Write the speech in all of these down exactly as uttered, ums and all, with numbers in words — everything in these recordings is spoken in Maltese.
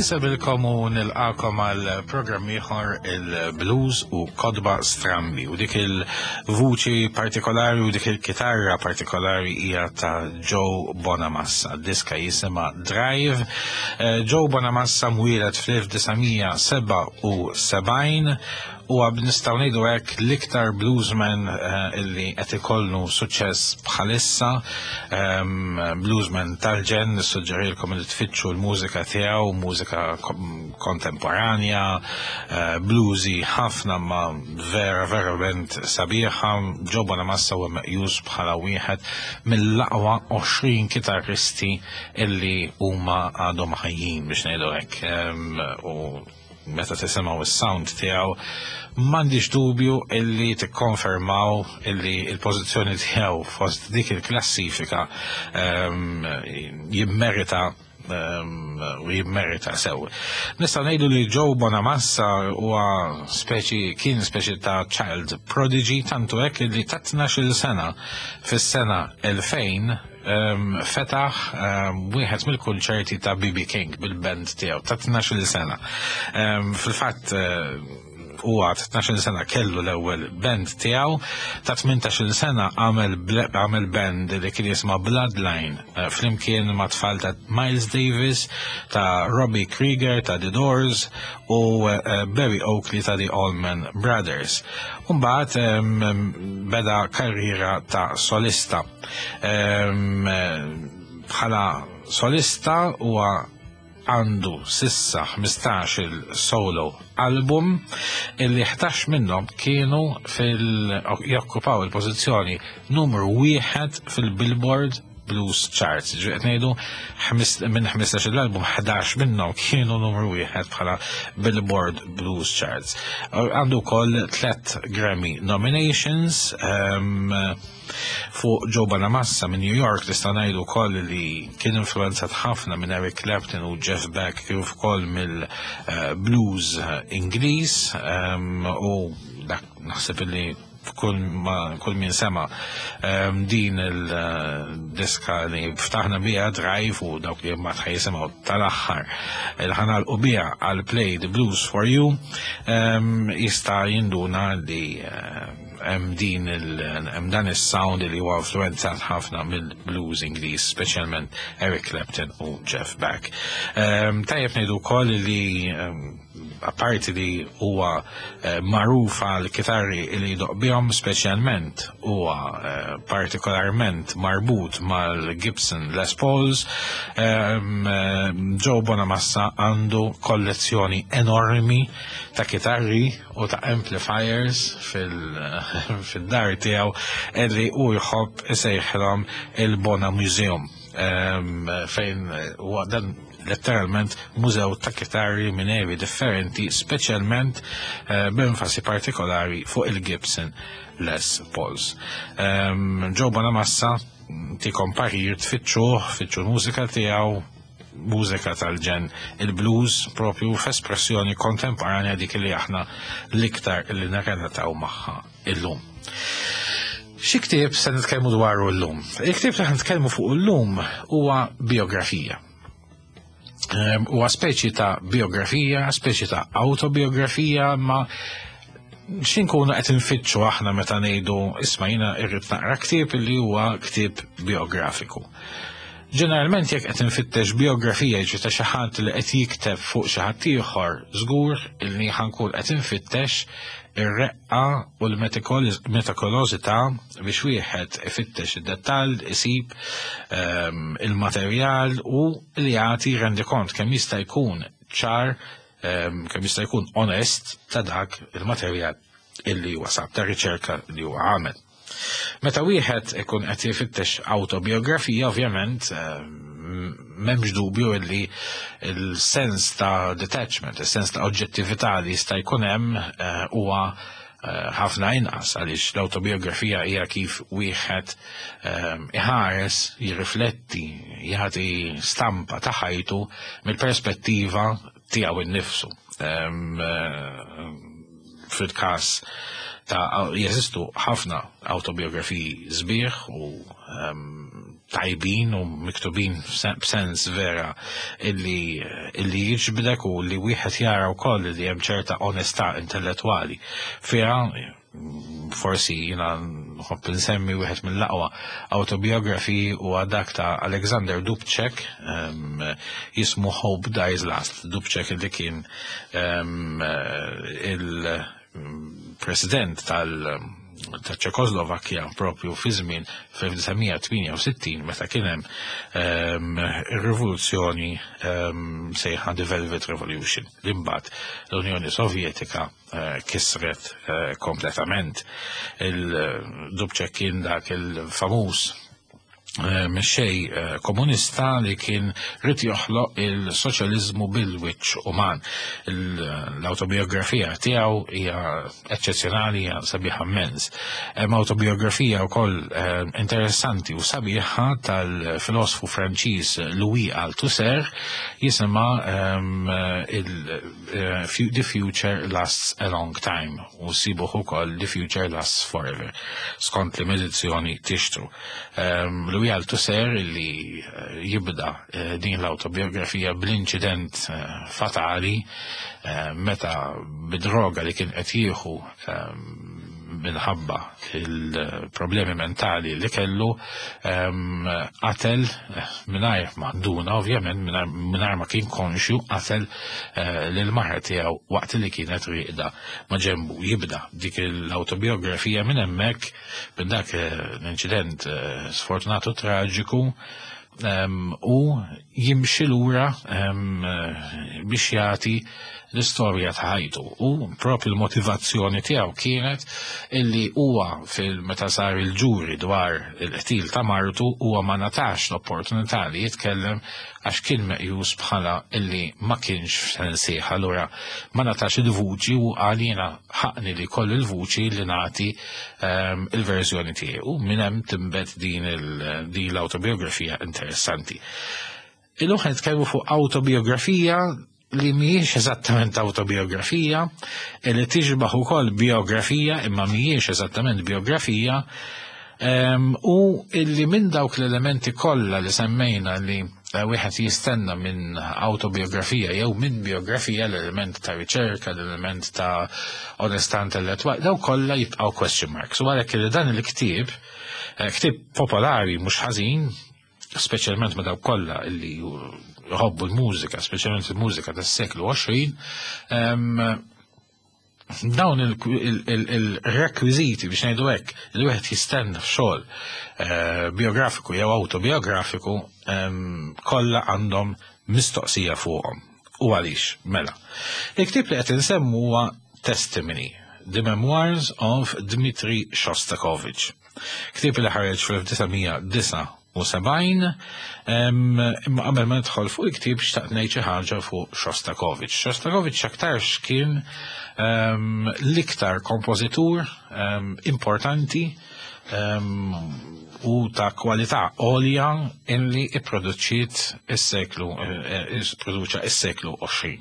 Nisabilkom u nilqakom għal programm ieħor il-blues u kodba strambi u dik il-vuċi partikolari u dik il-kitarra partikolari hija ta' Joe Bonamassa. Diska jisima Drive. Uh, Joe Bonamassa mwieled fl-elf tisgħumija seba' u sebgħin u għab nistaw nejdu għek l-iktar bluesman uh, illi qed ikollu suċċess bħalissa, um, bluesman tal-ġen, nissuġġerilkom li tfittxu l-mużika tiegħu, mużika kontemporanja, uh, bluesy ħafna ma vera verament sabiħa. Joe Bonamassa huwa meqjus bħala wieħed mill-aqwa għoxrin kitarristi illi huma għadhom ħajjin biex nejdu għek. Um, u meta tisimaw is-sound tiegħu m'għandix dubju illi tikkonfermaw illi il-pożizzjoni tiegħu fost dik il-klassifika um, jimmerita um, u jimmerita sew. Nista' ngħidu li Joe Bonamassa huwa speċi kien speċi ta' child prodigy tantu hekk illi ta' tnax-il sena fis-sena elfejn Um, fetaħ um, wieħed mill-kunċerti ta' B B King bil-band tiegħu ta' tnax-il sena. Um, fil-fatt uh, huwa ta' tnax-il sena kellu l-ewwel band tiegħu, ta' tmintax-il sena għamel għamel band li kien jisma' Bloodline uh, flimkien ma' tfal ta' Miles Davis, ta' Robbie Krieger ta' The Doors u uh, Barry Oakley ta' The Allman Brothers. Mbagħad um, beda karriera ta' solista. Bħala um, solista huwa għandu sissa ħmistax il-solo album illi ħtax minnhom kienu fil jokkupaw il-pożizzjoni numru wieħed fil-Billboard Blues Charts. Ġiet ngħidu minn ħmistax l-album ħdax minnhom kienu numru wieħed bħala Billboard Blues Charts. Għandu wkoll tliet Grammy nominations um, fuq Joe Bonamassa minn New York. Tista' ngħidu wkoll li kien influenzat ħafna minn Eric Clapton u Jeff Beck kif ukoll mill-blues uh, Ingliż um, u dak naħseb li kull ma kull min sema um, din il-diska uh, li ftaħna bija Drive u dawk li ma tħajsemaw tal-aħħar il-ħanal u bija għal Play the Blues for You um, jista' jinduna li hemm uh, din il-hemm dan is-sound li huwa influenzat ħafna mill-blues Ingliż, speċjalment Eric Clapton u Jeff Beck. Um, tajjeb ngħidu wkoll li um, apparti li huwa uh, magħruf għal kitarri li jdoqbihom speċjalment huwa uh, partikolarment marbut mal-Gibson Les Pauls. Um, uh, Joe Bonamassa għandu kollezzjoni enormi ta' kitarri u ta' amplifiers fil- uh, fil-dar tiegħu li hu jħobb isejħilhom il-Bona Museum um, fejn huwa uh, dan letteralment mużew ta' kitarri minn evi differenti, speċjalment uh, b'enfasi partikolari fuq il-Gibson Les Pauls. Um, Joe Bonamassa tikom parir tfittxuh, tfittxu l-mużika tiegħu, mużika tal-ġen il-blues propju f'espressjoni kontemporanja dik li aħna l-iktar li narrelataw magħha illum. Xi ktieb se nitkellmu dwaru llum. Il-ktieb li ħnitkellmu fuq illum huwa biografija. Huwa speċi ta' biografija, speċi ta' autobiografija, ma xinkunu qed infittxu aħna meta ngħidu isma' jiena irrid naqra ktieb li huwa ktieb biografiku. Ġeneralment jekk qed infittex biografija jiġri ta' xi ħadd li qed jikteb fuq xi ħadd ieħor żgur illi ħankun qed infittex ir-reqqa u l-metikolożità biex wieħed ifittex id-dettall, isib um, il-materjal u li jagħti rendikont kemm jista' jkun ċar, um, kemm jista' jkun onest ta' dak il-materjal illi huwa sab ta' riċerka li huwa għamel. Meta wieħed ikun qed jifittex autobiografija, ovvjament m'hemmx dubju li il-sens ta' detachment, il-sens ta' oġġettività li jista' jkun hemm huwa ħafna inqas għaliex l-autobiografija hija kif wieħed iħares, jirrifletti, jagħti stampa ta' ħajtu mill-perspettiva tiegħu innifsu. Fil-każ ta' jeżistu ħafna autobiografiji sbieħ u tajbin u miktubin b'sens vera illi illi jiġbdek u li wieħed jara wkoll li hemm ċerta onestà intellettwali fiha. Forsi jina nħobb nsemmi wieħed mill-aqwa autobiografi u dak ta' Alexander Dubček, um, jismu Hope Dies Last. Dubček li kien um, il-president tal- ta' Ċekoslovakkja propju fi żmien fil-1968 meta kien hemm um, ir-rivoluzzjoni um, sejħa The Velvet Revolution li mbagħad l-Unjoni Sovjetika uh, kisret uh, kompletament. Il-Dubček kien dak il-famuż mexxej komunista li kien rid joħloq il-soċjaliżmu bil-wiċċ uman. L-autobiografija tiegħu hija eċċezzjonali, hija sabiħa immens. Hemm autobiografija wkoll interessanti u sabiħa tal-filosofu Franċiż Louis Althusser jisimha The Future Lasts a Long Time u sibuh ukoll The Future Lasts Forever skont li medizzjoni tixtru. Louis Althusser li jibda din l-autobiografija bl-inċident fatali meta bidroga li kien qed jieħu minħabba il-problemi mentali li kellu qatel mingħajr ma nduna ovvjament mingħajr ma kien konxju qatel lil marħa tiegħu waqt li kienet rieqda ma' ġenbu. Jibda dik l-autobiografija minn hemmhekk minn dak l-inċident sfortunatu traġiku u jimxi lura biex jagħti l-istorja ta' ħajtu u propri l-motivazzjoni tiegħu kienet illi huwa fil-meta sar il-ġuri dwar il-qtil ta' martu huwa ma natax l-opportunità li jitkellem għax kien meqjus bħala illi ma kienx sensieħ allura ma natax il-vuċi u għalina ħaqni li koll il-vuċi li nagħti il-verżjoni tiegħu u minn hemm timbet din l-autobiografija interessanti. Illum ħed nitkellmu fuq autobiografija li mhijiex eżattament autobiografija, li tiġbaħ ukoll biografija imma mhijiex eżattament biografija, u illi minn dawk l-elementi kollha li semmejna li wieħed jistenna minn autobiografija jew minn biografija, l-element ta' riċerka, l-element ta' onestà intellettwali, daw kollha jibqgħu question marks. U għalhekk li dan il-ktieb, ktieb popolari mhux ħażin, speċjalment ma' dawk kollha illi jħobbu l-mużika, speċjalment il-mużika tas-seklu għoxrin, dawn il-rekwiżiti biex ngħidu hekk li wieħed jistenna f'xogħol biografiku jew autobiografiku kollha għandhom mistoqsija fuqhom. U għaliex mela. Il-ktieb li qed insemmu huwa Testimony, The Memoirs of Dmitri Shostakovich. Ktieb li ħareġ fl-1979 u sebgħin, imma qabel ma nidħol fuq il-ktieb xtaqt ngħid xi ħaġa fuq Shostakovich. Shostakovich aktarx kien l-iktar kompożitur importanti u ta' kwalità għolja illi ipproduċiet is-seklu ipproduċa is-seklu għoxrin.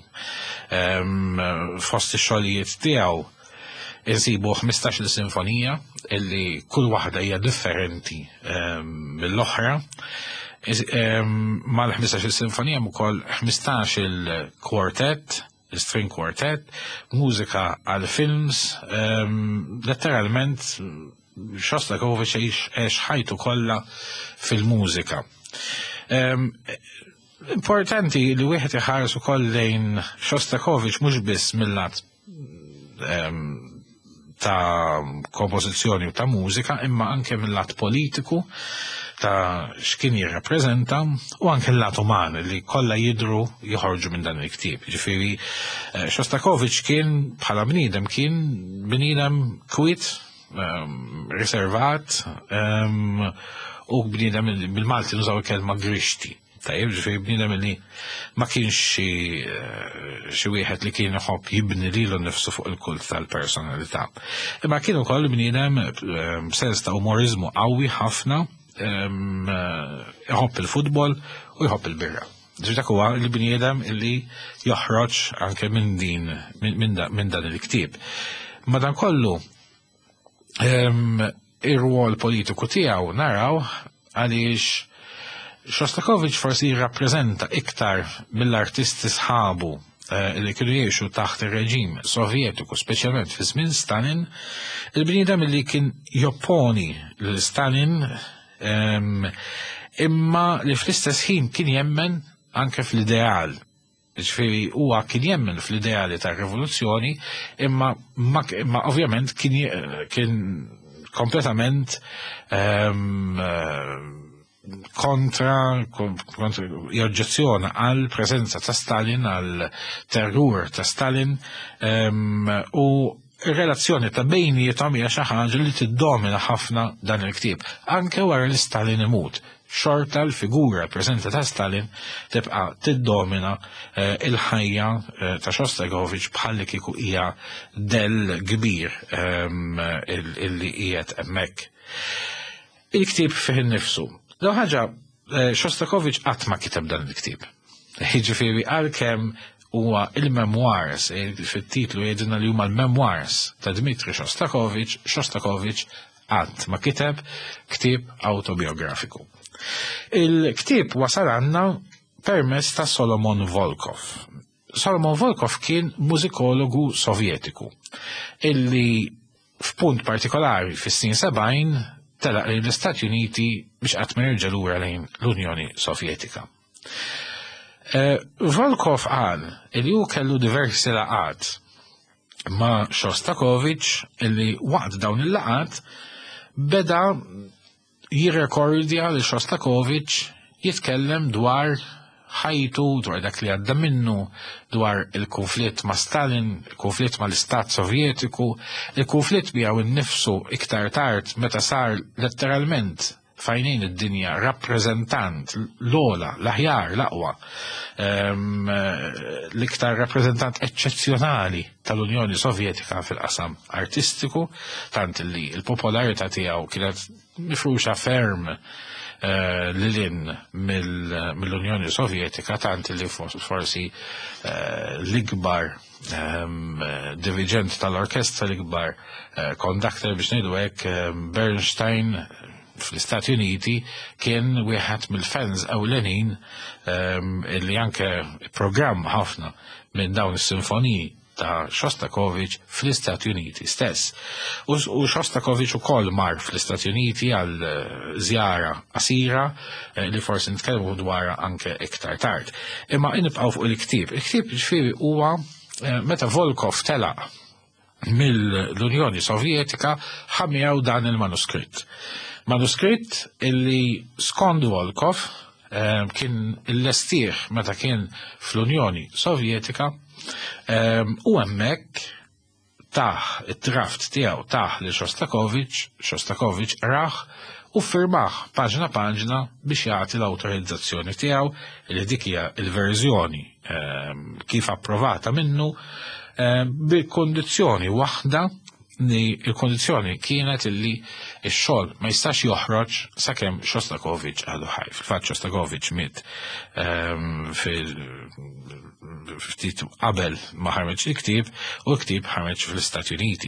Fost ix-xogħlijiet tiegħu insibu ħmistax-il sinfonija illi kull waħda hija differenti mill-oħra. Mal-ħmistax-il sinfonija ukoll ħmistax-il kwartett, string quartet, mużika għal films, letteralment Shostakovich għex ħajtu kollha fil-mużika. Importanti li wieħed iħares ukoll lejn Shostakovich mhux biss mill-lat ta' kompożizzjoni u ta' mużika, imma anke mill-lat politiku ta' x'kien jirrappreżenta u anke l-lat uman li kollha jidhru joħorġu minn dan il-ktieb. Ġifieri Shostakovich kien bħala bniedem kien bniedem kwiet, riservat u bniedem bil-Malti nużaw il-kelma grixti. Tajjeb, ġifieri bniedem li ma kienx xi wieħed li kien iħobb jibni lilu nnifsu fuq il-kult tal-personalità. Imma kien ukoll bniedem b'sens ta' umorizmu qawwi ħafna, iħobb il-futbol u jħobb il-birra. Ġifieri dak huwa l-bniedem li joħroġ anke minn din minn dan il-ktieb. Madankollu ir-rwol politiku tiegħu naraw għaliex Shostakovich forsi jirrappreżenta iktar mill-artisti sħabu li kienu jgħixu taħt ir-reġim Sovjetiku, speċjalment fi żmien Stalin, il-bniedem li kien jopponi lil Stalin imma li fl-istess ħin kien jemmen anke fl-ideal. Ġifieri huwa kien jemmen fl-ideali tar-rivoluzzjoni imma imma ovvjament kien kien kompletament kontra joġġezzjona għal preżenza ta' Stalin, għal terrur ta' Stalin u ir-relazzjoni ta' bejniethom hija xi ħaġa li tiddomina ħafna dan il-ktieb anke wara li Stalin imut. Xorta l-figura preżenti ta' Stalin tibqa' tiddomina il-ħajja ta' Shostakovich bħalli kieku hija del kbir illi qiegħed hemmhekk. Il-ktieb fih innifsu. Daw ħaġa Shostakovich qatt ma kiteb dan il-ktieb. Jiġifieri għalkemm huwa il-memoirs, fit-titlu jgħidilna li huma l-memoirs ta' Dmitri Shostakovich, Shostakovich qatt ma kiteb ktieb autobiografiku. Il-ktieb wasal għandna permezz ta' Solomon Volkov. Solomon Volkov kien mużikologu sovjetiku illi f'punt partikolari fis-snin sebgħin telaq lejn l-Istati Uniti biex qatt ma jerġa' lura lejn l-Unjoni Sovjetika. Volkov qal illi hu kellu diversi laqat ma' Shostakovich illi waqt dawn il-laqat beda jirrekordja li Shostakovich jitkellem dwar ħajtu, dwar dak li għadda minnu, dwar il-konflitt ma' Stalin, il-konflitt ma' l-Istat Sovjetiku, il-konflitt bijaw innifsu iktar tard meta sar letteralment fajnejn id-dinja rappreżentant l-ola, l-aħjar, l-aqwa, l-iktar rappreżentant eċċezzjonali tal-Unjoni Sovjetika fil-qasam artistiku, tant li l-popolarità tiegħu kienet mifruxa ferm lilin mill-Unjoni Sovjetika, tant li forsi l-ikbar dirigent tal-orkestra, l-ikbar conductor biex ngħidu hekk Bernstein fl-Istati Uniti kien wieħed mill-fans ewlenin li anke programm ħafna minn dawn is-sinfoniji ta' Shostakovich fl-Istati Uniti stess. U Shostakovich ukoll mar fl-Istati Uniti għal żjara qasira li forsi nitkellmu dwarha anke iktar tard. Imma inibqgħu fuq il-ktieb. Il-ktieb ġifieri huwa meta Volkov telaq mill-Unjoni Sovjetika ħamjaw dan il-manuskritt. Manuskritt illi skont Volkov kien il-lestieħ meta kien fl-Unjoni Sovjetika u hemmhekk taħ it-draft tiegħu taħ li Shostakovich, Shostakovich raħ u firmaħ paġna paġna biex jagħti l-awtorizzazzjoni tiegħu li dik hija l-verżjoni kif approvata minnu bil-kondizzjoni waħda li il-kondizjoni kienet illi il-xol ma jistax joħroġ sakemm Shostakovich għadu ħaj. Fil-fatt Shostakovich miet ftit qabel ma ħarmeġ il-ktieb u l-ktieb ħarmeġ fl-Istati Uniti.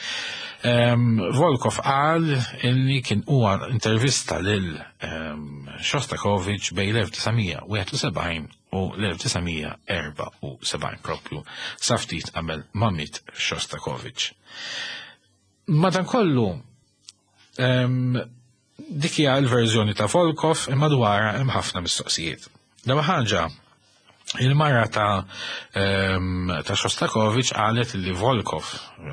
Volkov qal illi kien huwa intervista lil Shostakovich bejn l-elf tisgħemija wieħed u sebgħin u l-elf tisgħemija erba' u sebgħin propju sa ftit qabel ma miet Shostakovich. Madankollu dik hija l-verżjoni ta' Volkov imma dwarha hemm ħafna mistoqsijiet. Dawn ħaġa il-mara ta' ta' Shostakovich qalet li Volkov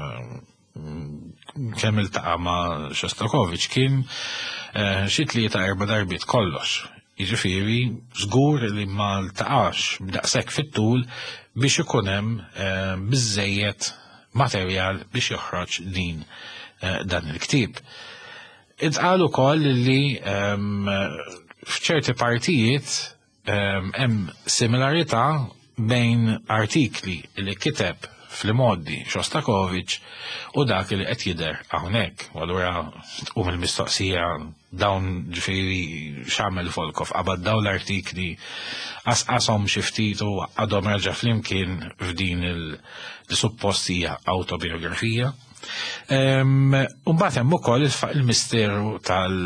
kemm iltaqa' ma' Shostakovich kien xi tlieta erba' darbiet kollox. Jiġifieri żgur li ma ltaqax b'daqshekk fit-tul biex ikun hemm biżżejjed materjal biex joħroġ din dan il-ktieb. Intqal ukoll li f'ċerti partijiet hemm similarità bejn artikli li kiteb fl-modi Shostakovich u dak li qed jidher hawnhekk. U allura tqum il-mistoqsija dawn ġifieri x'għamel Volkov qabad dawn l-artikli qasqashom xi ftit u għadhom reġa' flimkien f'din il-suppostija autobiografija. Mbagħad hemm ukoll il-misteru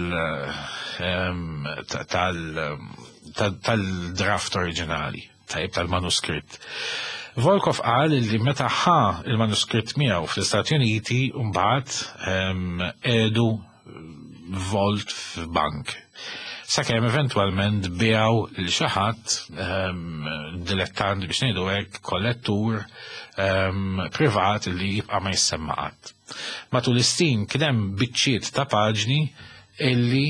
tal-draft oriġinali, tal-manuskritt. Volkov qal li meta ħa il-manuskritt miegħu fl-Istati Uniti mbagħad edu Volt f'bank. Sakemm eventwalment biegħu lil xi ħadd dilettant biex ngħidu hekk kollettur privat li jibqa' ma jissemma qatt. Matul is-sin kien hemm biċċiet ta' paġni illi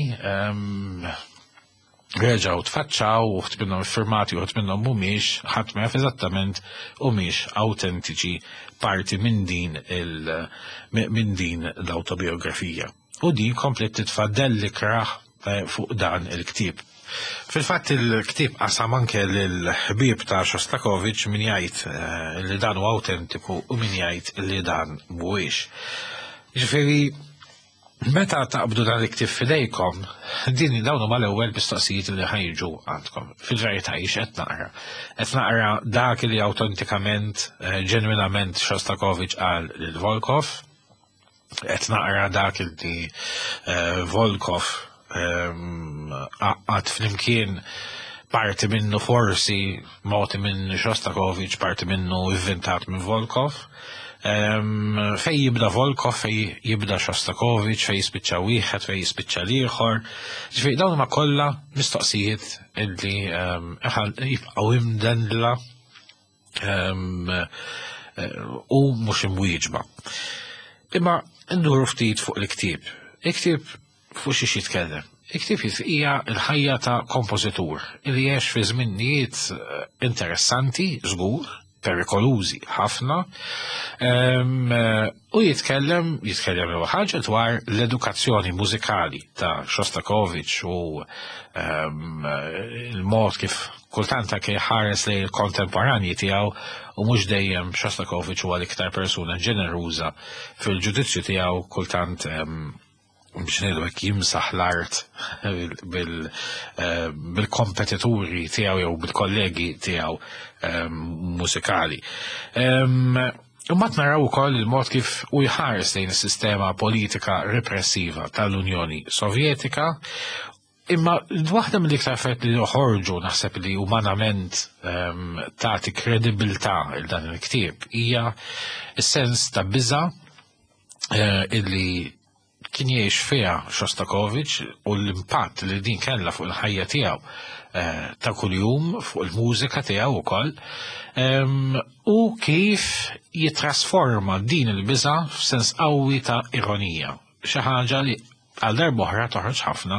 reġgħu tfaċċaw u ħadd minnhom iffirmati u ħadd minnhom mhumiex, ħadd ma jaf eżattament humiex awtentiċi parti minn din minn din l-awtobiografija. U din komplet titfaddel l-ikraħ fuq dan il-ktieb. Fil-fatt il-ktieb qasam anke l-ħbieb ta' Shostakovich min jgħid li dan huwa awtentiku u min jgħid li dan mhuwiex. Ġifieri meta taqbdu dan il-ktieb f'idejkom, din dawn huma l-ewwel mistoqsijiet li ħajġu għandkom. Fil-verità hix qed naqra. Qed naqra dak li awtentikament, ġenwinament Shostakovich qal lil Volkov, qed naqra dak li Volkov għad flimkien parti minnu forsi moti minn Shostakovich, parti minnu inventat minn Volkov. Fej jibda Volkov, fej jibda Shostakovich, fej jispiċċa wieħed, fej jispiċċa l-ieħor. Ġifieri dawn ma kollha mistoqsijiet illi jibqgħu imdendla u mhux imwieġba. Imma nduru ftit fuq il-ktieb. Il-ktieb fuq xi jitkellem. Il-ktieb hija l-ħajja ta' kompożitur li jgħix fi żminijiet interessanti, żgur, perikolużi ħafna, u jitkellem jitkellem jew ħaġa dwar l-edukazzjoni mużikali ta' Shostakovich u il-mod kif kultant anke ħares lejn il-kontemporanji tiegħu u mhux dejjem Shostakovich huwa l-iktar persuna ġeneruża fil-ġudizzju tiegħu kultant biex ngħidu hekk jimsaħ l-art bil-kompetituri tiegħu jew bil-kollegi tiegħu mużikali. Imbagħad naraw ukoll il-mod kif u jħares lejn is-sistema politika repressiva tal-Unjoni Sovjetika, imma waħda mill-iktar affarijiet li joħorġu naħseb li umanament tagħti kredibilità il dan il-ktieb hija s-sens ta' biża' illi kien jgħix fiha Shostakovich u l-impatt li din kellha fuq il-ħajja tiegħu ta' kuljum fuq il-mużika tiegħu wkoll u kif jitrasforma din il-biża' f'sens qawwi ta' ironija. Xi ħaġa li għal darba oħra toħroġ ħafna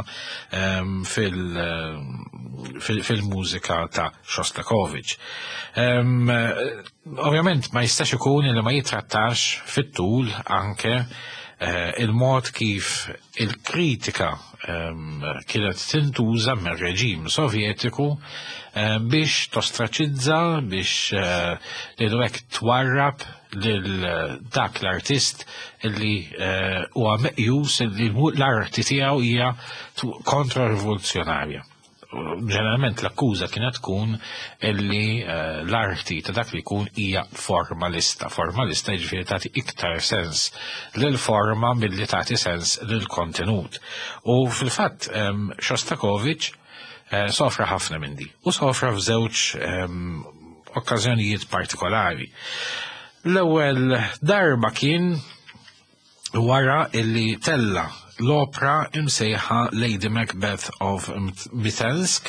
fil-mużika ta' Shostakovich. Ovvjament ma jistax ikun li ma jitrattax fit-tul anke il-mod kif il-kritika kienet tintuża mir-reġim Sovjetiku biex tostraċizza, biex ngħidu hekk twarrab lil dak l-artist illi huwa meqjus illi l-arti tiegħu hija kontrarivoluzzjonarja. Ġeneralment l-akkuża kienet tkun illi l-arti ta' dak li jkun hija formalista. Formalista jiġifieri tagħti iktar sens lil forma milli tagħti sens lil kontenut. U fil-fatt Shostakovich sofra ħafna minn di. U sofra f'żewġ okkażjonijiet partikolari. L-ewwel darba kien wara illi tella l-opera imsejħa Lady Macbeth of Mitensk,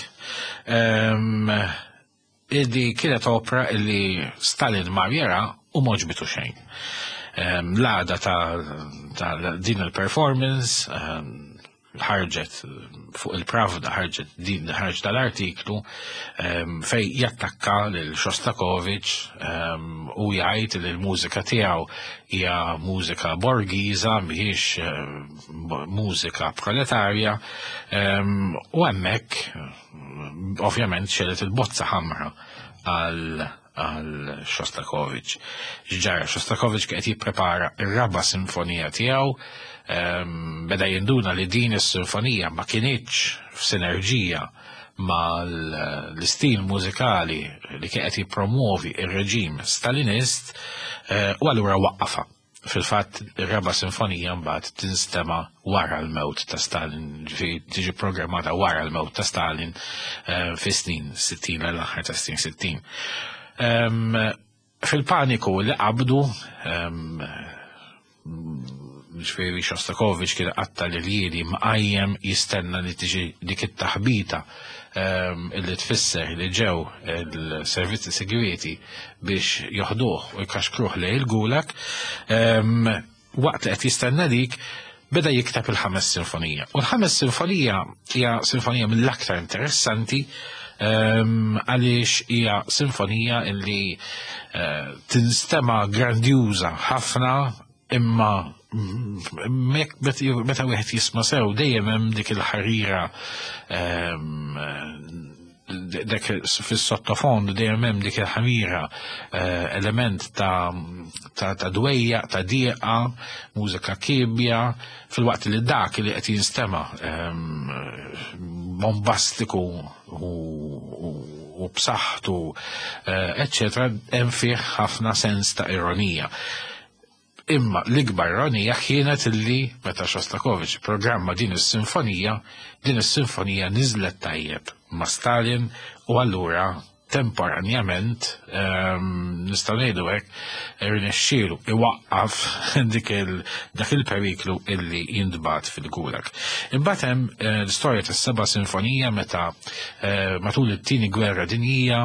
illi kienet opera illi Stalin ma jara u moġbitu xejn. L-għada ta' din il-performance ħarġet fuq il-Pravda, ħarġet din ħarġ tal-artiklu fej jattakka lil Shostakovich u jgħid li l-mużika tiegħu hija mużika borgiża mhijiex mużika proletarja u hemmhekk ovvjament xelet il-bozza ħamra għal għal Shostakovich. Ġara Shostakovich qed jipprepara r-raba sinfonija tiegħu, beda jinduna li din is-sinfonija ma kienitx f'sinerġija ma l-istil mużikali li kienet jippromuovi ir-reġim Stalinist u allura waqqafa. fil-fatt ir-raba sinfonija mbagħad tinstema wara l-mewt ta' Stalin, tiġi programmata wara l-mewt ta' Stalin fi snin sittin l-aħħar ta' snin sittin. Fil-paniku li qabdu ġifieri Shostakovich kien qatta li lieli mqajjem jistenna li tiġi dik it-taħbita illi tfisser li ġew il-servizzi segreti biex joħduh u jkaxkruh lej il-Gulag, waqt li qed jistenna dik beda jikteb il-ħames sinfonija. U l-ħames sinfonija hija sinfonija mill-aktar interessanti għaliex hija sinfonija illi tinstema grandjuża ħafna imma meta wieħed jisma' sew dejjem hemm dik il-ħarira dak fis-sottofond dejjem hemm dik il-ħamira element ta' ta' dwejja, ta' dieqa, mużika kibja, fil-waqt li dak li qed jinstema bombastiku u b'saħħtu eċċetera, hemm fih ħafna sens ta' ironija. Imma l-ikbar ironija kienet illi meta Shostakovich programma din is-sinfonija, din is-sinfonija niżlet tajjeb ma' Stalin u allura temporanjament nistgħu ngħidu hekk irnexxielu iwaqqaf dak il-periklu illi jintbagħat fil-Gulag. Imbagħad hemm l-istorja tas-seba' sinfonija meta matul it-tieni gwerra dinjija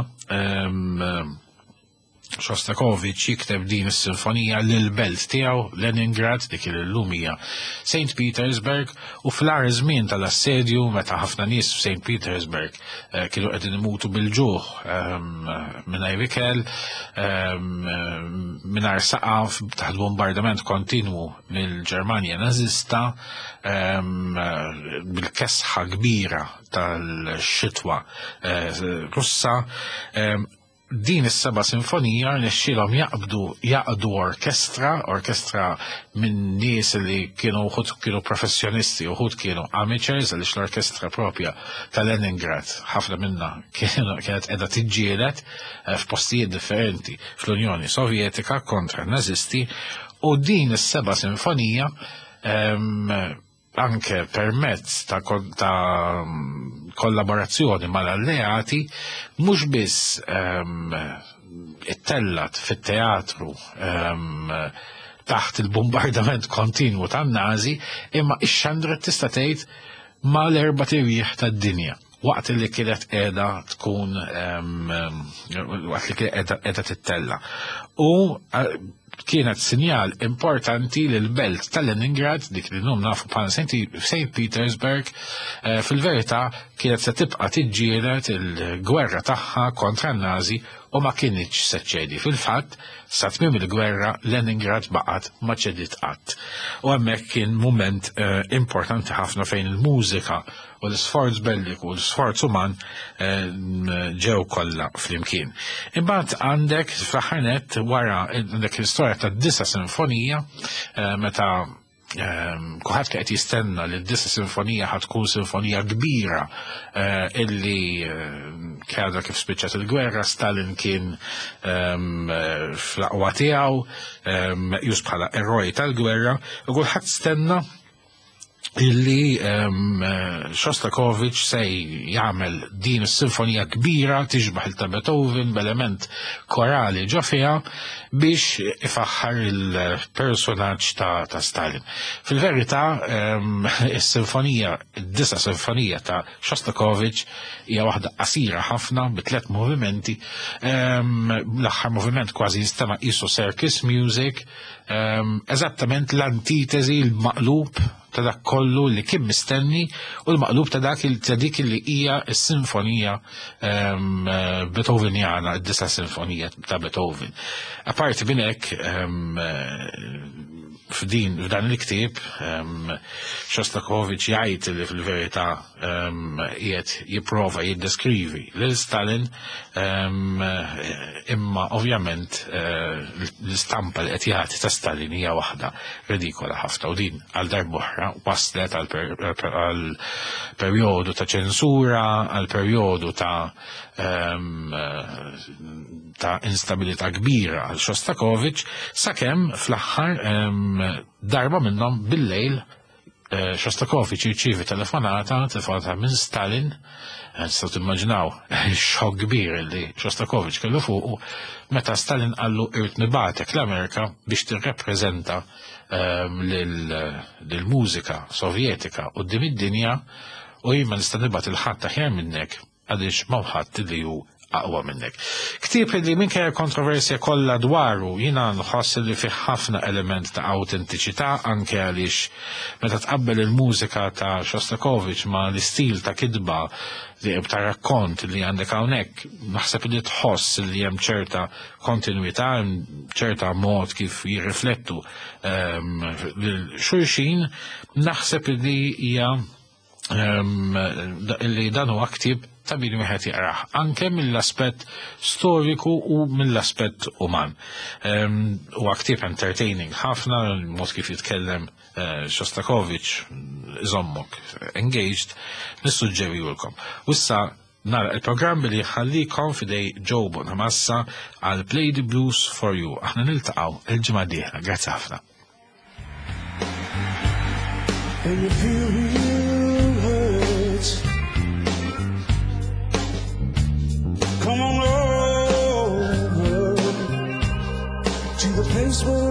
Shostakovich jikteb din is-sinfonija lill-belt tiegħu Leningrad dik illum hija Saint Petersburg, u fl-aħħar żmien tal-assedju meta ħafna nies f'Saint Petersburg kienu qegħdin imutu bil-ġuħ mingħajr ikel, mingħajr saqaf taħt bombardament kontinwu mill-Ġermanja Nażista, bil-kesħa kbira tal-xitwa Russa, din is-seba' sinfonija nexxielhom jaqbdu jaqdu orkestra, orkestra minn nies li kienu wħud kienu professjonisti u wħud kienu amateurs għaliex l-orkestra propja ta' Leningrad ħafna minnha kienet qiegħda tiġġieled f'postijiet differenti fl-Unjoni Sovjetika kontra n-Nażisti, u din is-seba' sinfonija anke permezz ta' kollaborazzjoni mal-alleati mhux biss ittellat fit-teatru taħt il-bombardament kontinwu tan-Nażi, imma ix-xandret tista' tgħid mal-erba' tirjieħ tad-dinja waqt li kienet qiegħda tkun waqt li kienet qiegħda tittella. U kienet sinjal importanti li l-belt ta' Leningrad, dik li llum nafu bħala Saint Petersburg, fil-verità kienet se tibqa' tiġġieled il-gwerra tagħha kontra n-Nażi u ma kienx se ċedi. Fil-fatt, sa tmiem il-gwerra Leningrad baqgħet ma ċediet qatt. U hemmhekk kien mument importanti ħafna fejn il-mużika u l-isforz belliku u l-isforz uman ġew kollha flimkien. Imbagħad għandek fl-aħħar nett wara għandek l-istorja tad-disa' sinfonija meta kulħadd qed jistenna li d-disa' sinfonija ħad tkun sinfonija kbira illi kienet kif spiċċat il-gwerra, Stalin kien fl-aqwa tiegħu meqjus bħala eroj tal-gwerra, u kulħadd stenna illi Shostakovich se jagħmel din is-sinfonija kbira tixbaħ il-ta' Beethoven b'element korali ġo fiha biex ifaħħar il-personaġġ ta' Stalin. Fil-verità is-sinfonija, id-disa' sinfonija ta' Shostakovich hija waħda qasira ħafna bi tliet movimenti. L-aħħar moviment kważi jistema' qisu circus music, eżattament l-antitesi, l-maqlub ta' dak kollu li kien mistenni u l-maqlub ta' dak ta' dik li hija s-sinfonija Beethovenjana, id-disa' sinfonija ta' Beethoven. Aparti minn hekk f'din f'dan il-ktieb Shostakovich jgħid li fil-verità qiegħed jipprova jiddeskrivi lil Stalin imma ovvjament l-istampa li qed jagħti ta' Stalin hija waħda ridikola ħafna u din għal darb'oħra waslet għal perjodu ta' ċensura, għal perjodu ta' ta' instabilità kbira għal Shostakovich sakemm fl-aħħar darba minnhom bil-lejl Shostakovich jirċievi telefonata telefonata minn Stalin. Tistgħu timmaġinaw x-xokk kbir li Shostakovich kellu fuqu meta Stalin qallu irid nibatek l-Amerika biex tirrepreżenta lill-mużika sovjetika quddiem id-dinja u jien ma nista' nibgħat il-ħadd aħjar minnek għaliex ma ħadd li hu aqwa minnek. Ktieb li minkejja kontroversja kollha dwaru jiena nħoss li fih ħafna element ta' awtentiċità anke għaliex meta tqabbel il-mużika ta' Shostakovich ma' l-istil ta' kidba li ta' rakkont li għandek hawnhekk naħseb li tħoss li hemm ċerta kontinwità, ċerta mod kif jirriflettu xulxin, naħseb li hija li dan huwa ktieb ta' min wieħed jaqrah, anke mill-aspett storiku u mill-aspett uman. Huwa ktieb entertaining ħafna, mod kif jitkellem Shostakovich iżommok engaged, nissuġġerilkom. U issa nara il-programm li jħallikom fidej Joe Bonamassa għal Play the Blues for You. Aħna niltaqgħu il-ġimgħa d-dieħla. Grazzi ħafna. Come on over to the place where